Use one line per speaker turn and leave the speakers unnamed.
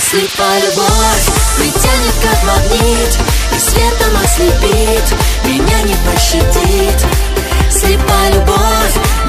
Слепая любовь притянет как магнит, и светом ослепит, меня не пощадит. Слепая любовь